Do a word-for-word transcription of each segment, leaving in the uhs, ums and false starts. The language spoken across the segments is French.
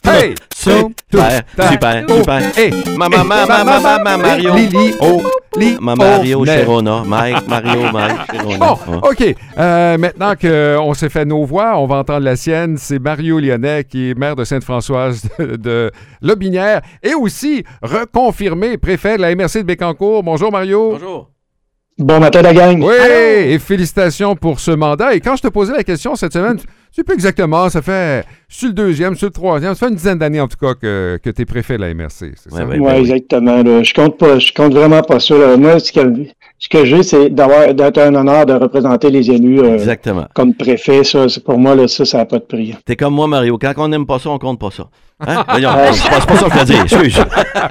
Hey! Super, super, super. Hey! Maman, maman, maman, maman, Mario. Lily, oh, Li, Ma oh, Mario Nel. Sharona. Mike, Mario, Mike Sharona. Bon, OK. Euh, maintenant qu'on s'est fait nos voix, on va entendre la sienne. C'est Mario Lyonnais, qui est maire de Sainte-Françoise de, de Lotbinière et aussi reconfirmé préfet de la M R C de Bécancour. Bonjour, Mario. Bonjour. Bon matin, la gang. Oui, et félicitations pour ce mandat. Et quand je te posais la question cette semaine, tu sais plus exactement, ça fait sur le deuxième, sur le troisième, ça fait une dizaine d'années en tout cas que, que tu es préfet de la M R C, c'est Ouais, ça? ouais. Oui, ben oui. exactement. Là. Je compte pas, je compte vraiment pas ça. Là. Moi, ce que, ce que j'ai, c'est d'avoir d'être un honneur de représenter les élus euh, Exactement. comme préfet. Ça, c'est- pour moi, là, ça, ça n'a pas de prix. T'es comme moi, Mario. Quand on n'aime pas ça, on compte pas ça. Hein? Voyons, c'est pas, c'est pas ça que je veux dire. Excuse.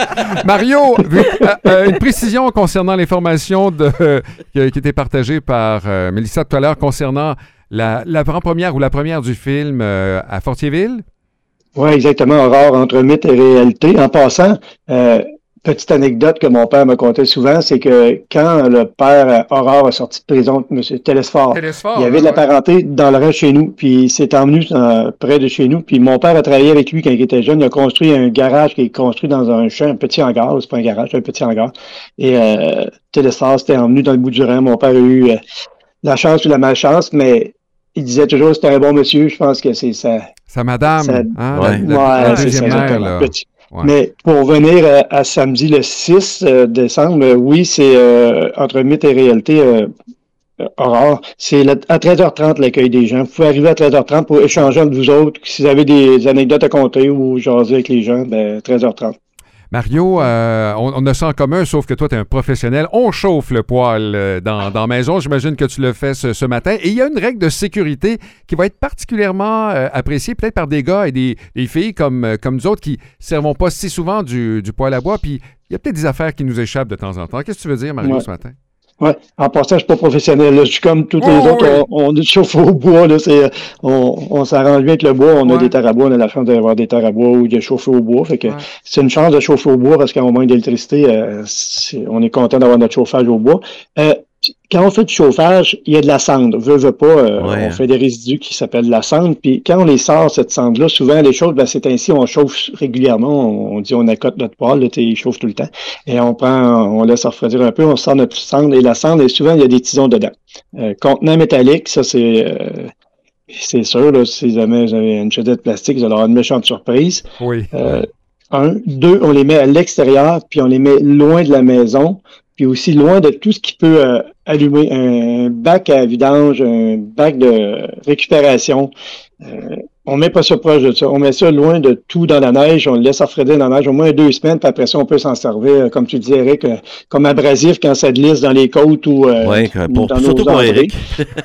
Mario, vu- euh, euh, une précision concernant l'information de, euh, qui, qui était partagée par euh, Mélissa tout à l'heure concernant la, la première ou la première du film euh, à Fortierville. Oui, exactement. Aurore entre mythe et réalité. En passant, euh, petite anecdote que mon père me contait souvent, c'est que quand le père euh, Aurore a sorti de prison, M. Télésphore, Télésphore, il y avait de la parenté dans le reste chez nous, puis il s'est emmené euh, près de chez nous. Puis mon père a travaillé avec lui quand il était jeune. Il a construit un garage qui est construit dans un champ, un petit hangar. C'est pas un garage, c'est un petit hangar. Et euh, Télésphore s'était emmené dans le bout du rang. Mon père a eu euh, la chance ou la malchance, mais il disait toujours que c'était un bon monsieur. Je pense que c'est ça. Sa madame, Ça- hein, Ouais. la, la- la Ouais, c'est deuxième ça, mère. exactement. Là. Petit. Ouais. Mais pour venir à, à samedi le six euh, décembre, euh, oui, c'est euh, entre mythe et réalité. Euh, euh, Aurore, c'est le- à treize heures trente l'accueil des gens. Vous pouvez arriver à treize heures trente pour échanger entre vous autres. Si vous avez des anecdotes à compter ou jaser avec les gens, ben treize heures trente. Mario, euh, on, on a ça en commun, sauf que toi, tu es un professionnel. On chauffe le poêle euh, dans, dans la maison. J'imagine que tu le fais ce, ce matin. Et il y a une règle de sécurité qui va être particulièrement euh, appréciée peut-être par des gars et des, des filles comme, euh, comme nous autres qui ne servons pas si souvent du, du poêle à bois. Puis il y a peut-être des affaires qui nous échappent de temps en temps. Qu'est-ce que tu veux dire, Mario, Ouais. ce matin? Ouais. En passant, je suis pas professionnel. Là. Je suis comme tous les Oh, autres. oui. On, on chauffe au bois. Là. C'est, on on s'arrange bien avec le bois. On Ouais. a des terres à bois. On a la chance d'avoir des terres à bois ou de chauffer au bois. Fait que Ouais. c'est une chance de chauffer au bois parce qu'en moins d'électricité, euh, c'est- on est content d'avoir notre chauffage au bois. Euh, quand on fait du chauffage, il y a de la cendre. Veux, veux pas, euh, Ouais. on fait des résidus qui s'appellent de la cendre. Puis quand on les sort, cette cendre-là, souvent les choses, ben, c'est ainsi, on chauffe régulièrement. On, on dit on accote notre poêle, là, tu sais, il chauffe tout le temps. Et on prend, on laisse refroidir un peu, on sort notre cendre. Et la cendre, et souvent, il y a des tisons dedans. Euh, contenant métallique, ça c'est euh, c'est sûr, là, si jamais vous avez une chaudière de plastique, vous allez avoir une méchante surprise. Oui. Euh, un. Deux, on les met à l'extérieur, puis on les met loin de la maison, puis aussi loin de tout ce qui peut euh, allumer. Un bac à vidange, un bac de récupération. Euh, on met pas ça proche de ça. On met ça loin de tout dans la neige. On le laisse refroidir dans la neige au moins deux semaines, puis après ça, on peut s'en servir, euh, comme tu disais, Eric, euh, comme abrasif quand ça glisse dans les côtes ou euh, Oui, pour, dans nos surtout pour entrées. Eric.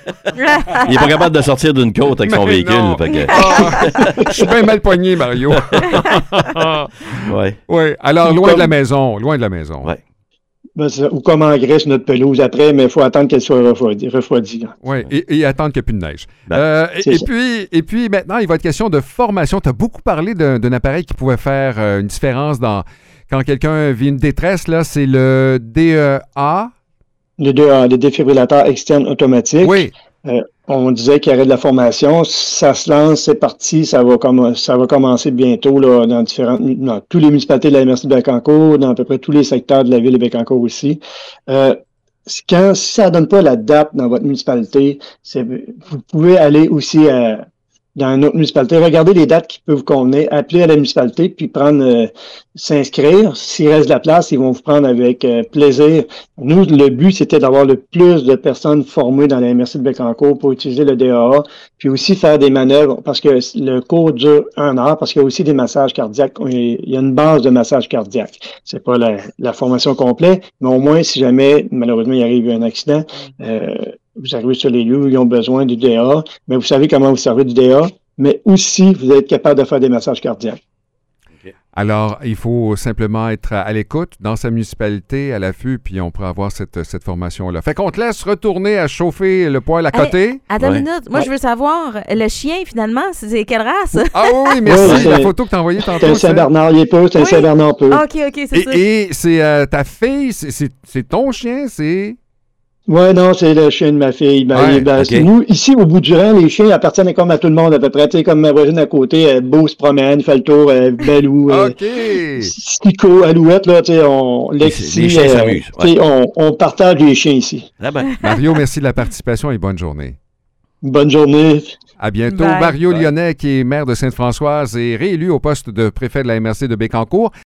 Il est pas capable de sortir d'une côte avec son Mais véhicule. non. Fait que, Ah, je suis bien mal poigné, Mario. ouais. Oui. Alors, loin Comme- de la maison. Loin de la maison. Ouais. Ben, c'est ça. Ou comme engrais sur notre pelouse après, mais il faut attendre qu'elle soit refroidie. refroidie là. Oui, et, et attendre qu'il n'y ait plus de neige. Ben, Euh, et, c'est et ça. puis, et puis maintenant, il va être question de formation. Tu as beaucoup parlé d'un, d'un appareil qui pouvait faire euh, une différence dans quand quelqu'un vit une détresse. Là, c'est le D E A. Le, deux, euh, le défibrillateur externe automatique. Oui. Euh, on disait qu'il y aurait de la formation. Ça se lance, c'est parti. Ça va, comm- ça va commencer bientôt là, dans différentes, dans tous les municipalités de la M R C de Bécancour, dans à peu près tous les secteurs de la ville de Bécancour aussi. Euh, quand, si ça ne donne pas la date dans votre municipalité, c'est, vous pouvez aller aussi à, dans une autre municipalité, regardez les dates qui peuvent vous convenir, appeler à la municipalité, puis prendre euh, s'inscrire. S'il reste de la place, ils vont vous prendre avec euh, plaisir. Nous, le but, c'était d'avoir le plus de personnes formées dans la M R C de Bécancour pour utiliser le D A A, puis aussi faire des manœuvres, parce que le cours dure un heure, parce qu'il y a aussi des massages cardiaques. Il y a une base de massage cardiaque. C'est pas la, la formation complète, mais au moins, si jamais, malheureusement, il arrive un accident, euh, vous arrivez sur les lieux où ils ont besoin du D A A, mais vous savez comment vous servez du D A A, mais aussi, vous êtes capable de faire des massages cardiaques. Alors, il faut simplement être à, à l'écoute dans sa municipalité, à l'affût, puis on pourra avoir cette, cette formation-là. Fait qu'on te laisse retourner à chauffer le poêle à côté. Attends Ouais. une minute. Moi, Ouais. je veux savoir, le chien, finalement, c'est quelle race? Ah oui, oui, merci. Oui, c'est- la photo que tu as envoyée tantôt. C'est un c'est- Saint-Bernard, il est peu, c'est un Oui. Saint-Bernard peu. OK, OK, c'est ça. Et, et c'est euh, ta fille, c'est, c'est, c'est ton chien, c'est... Oui, non, c'est le chien de ma fille. Ben, Ouais, ben, ok. Nous, ici, au bout du rang, les chiens appartiennent comme à tout le monde à peu près. Tu sais, comme ma voisine à côté, euh, Beau se promène, fait le tour, euh, Belou, euh, OK. Stico, Alouette, là, tu sais, on, Lexi, les chiens euh, s'amusent, tu sais, on, on partage les chiens ici. Ah ben. Mario, merci de la participation et bonne journée. Bonne journée. À bientôt. Bye. Mario Bye. Lyonnais, qui est maire de Sainte-Françoise et réélu au poste de préfet de la M R C de Bécancour.